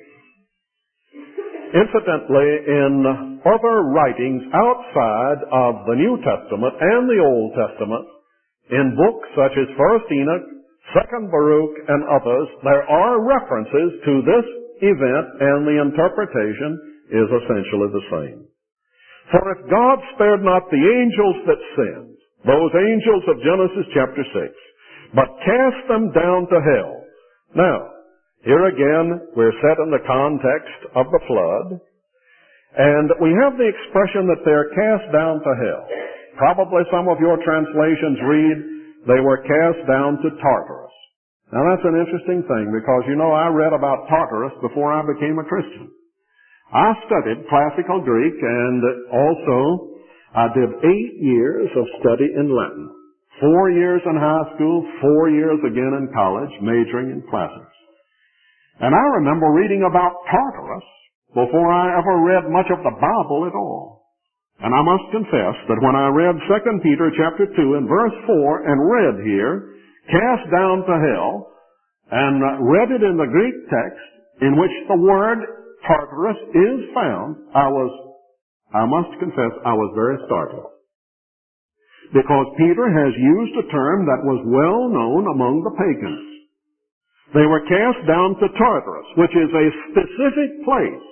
Incidentally, in other writings outside of the New Testament and the Old Testament, in books such as First Enoch, Second Baruch, and others, there are references to this event, and the interpretation is essentially the same. For if God spared not the angels that sinned, those angels of Genesis chapter six, but cast them down to hell. Now, here again, we're set in the context of the flood, and we have the expression that they're cast down to hell. Probably some of your translations read, they were cast down to Tartarus. Now that's an interesting thing, because you know I read about Tartarus before I became a Christian. I studied classical Greek, and also I did eight years of study in Latin. Four years in high school, four years again in college, majoring in classics. And I remember reading about Tartarus before I ever read much of the Bible at all. And I must confess that when I read Second Peter chapter two and verse four and read here, cast down to hell, and read it in the Greek text in which the word Tartarus is found, I was, I must confess, I was very startled. Because Peter has used a term that was well known among the pagans. They were cast down to Tartarus, which is a specific place.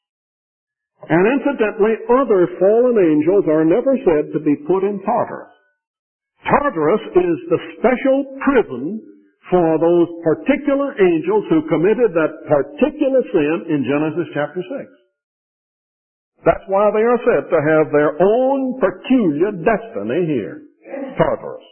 And incidentally, other fallen angels are never said to be put in Tartarus. Tartarus is the special prison for those particular angels who committed that particular sin in Genesis chapter six. That's why they are said to have their own peculiar destiny here. Tartarus.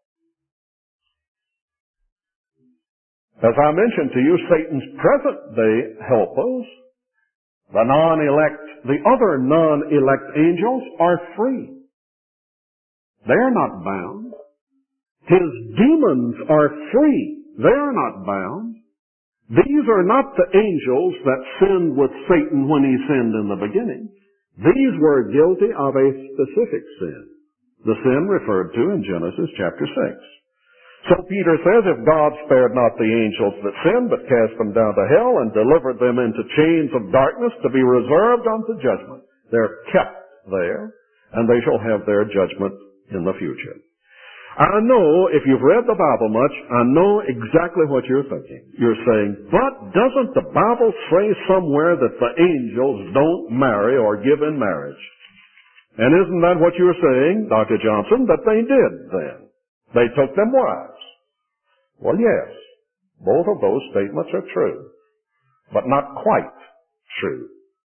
As I mentioned to you, Satan's present-day helpers, the non-elect, the other non-elect angels, are free. They are not bound. His demons are free. They are not bound. These are not the angels that sinned with Satan when he sinned in the beginning. These were guilty of a specific sin, the sin referred to in Genesis chapter six. So Peter says, if God spared not the angels that sinned, but cast them down to hell and delivered them into chains of darkness to be reserved unto judgment, they're kept there, and they shall have their judgment in the future. I know, if you've read the Bible much, I know exactly what you're thinking. You're saying, but doesn't the Bible say somewhere that the angels don't marry or give in marriage? And isn't that what you're saying, Doctor Johnson, that they did then? They took them wives. Well, yes, both of those statements are true, but not quite true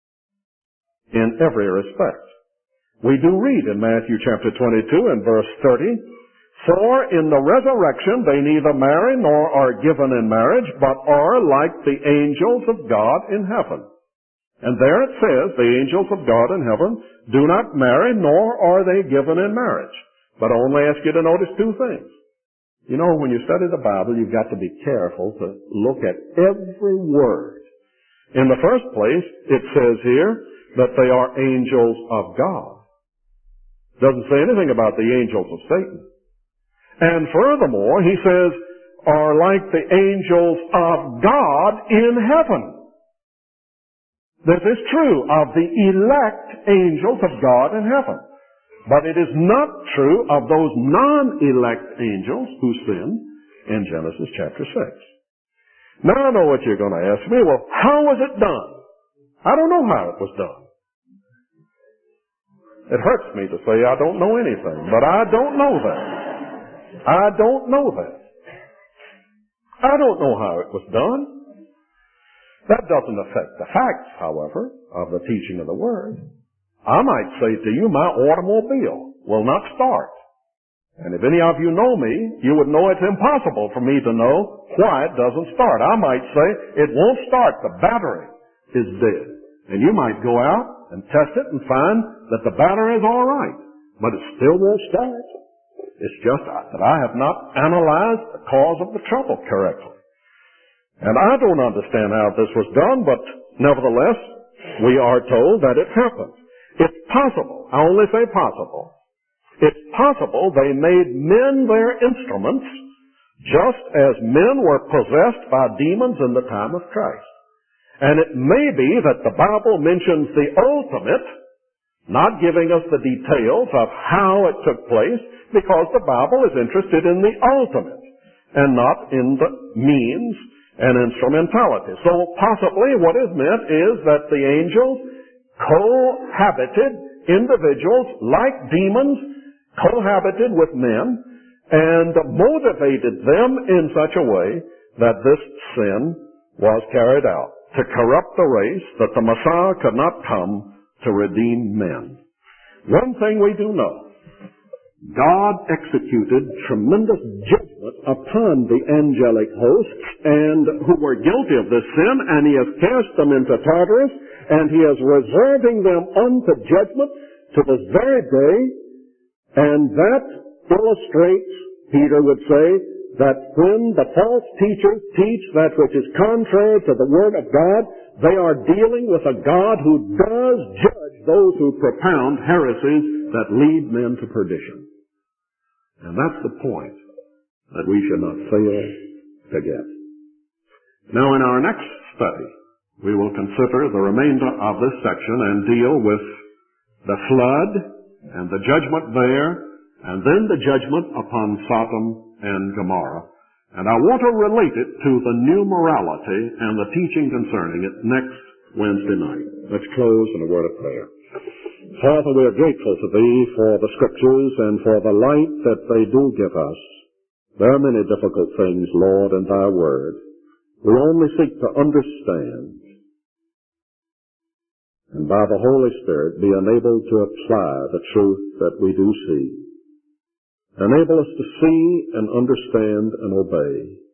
in every respect. We do read in Matthew chapter twenty-two and verse thirty, for in the resurrection they neither marry nor are given in marriage, but are like the angels of God in heaven. And there it says, the angels of God in heaven do not marry, nor are they given in marriage. But I only ask you to notice two things. You know, when you study the Bible, you've got to be careful to look at every word. In the first place, it says here that they are angels of God. Doesn't say anything about the angels of Satan. And furthermore, he says, are like the angels of God in heaven. This is true of the elect angels of God in heaven. But it is not true of those non-elect angels who sinned in Genesis chapter six. Now I know what you're going to ask me. Well, how was it done? I don't know how it was done. It hurts me to say I don't know anything, but I don't know that. I don't know that. I don't know how it was done. That doesn't affect the facts, however, of the teaching of the Word. I might say to you, my automobile will not start. And if any of you know me, you would know it's impossible for me to know why it doesn't start. I might say, it won't start. The battery is dead. And you might go out and test it and find that the battery is all right. But it still won't start. It's just that I have not analyzed the cause of the trouble correctly. And I don't understand how this was done, but Nevertheless, we are told that it happened. It's possible, I only say possible, it's possible they made men their instruments just as men were possessed by demons in the time of Christ. And it may be that the Bible mentions the ultimate, not giving us the details of how it took place, because the Bible is interested in the ultimate and not in the means and instrumentality. So possibly what is meant is that the angels cohabited, individuals like demons cohabited with men and motivated them in such a way that this sin was carried out to corrupt the race, that the Messiah could not come to redeem men. One thing we do know, God executed tremendous judgment upon the angelic hosts and who were guilty of this sin, and He has cast them into Tartarus, and He is reserving them unto judgment to this very day, and that illustrates, Peter would say, that when the false teachers teach that which is contrary to the Word of God, they are dealing with a God who does judge those who propound heresies that lead men to perdition. And that's the point that we should not fail to get. Now, in our next study, we will consider the remainder of this section and deal with the flood and the judgment there, and then the judgment upon Sodom and Gomorrah. And I want to relate it to the new morality and the teaching concerning it next Wednesday night. Let's close in a word of prayer. Father, we are grateful to Thee for the Scriptures and for the light that they do give us. There are many difficult things, Lord, in Thy Word. We only seek to understand, and by the Holy Spirit be enabled to apply the truth that we do see. Enable us to see and understand and obey.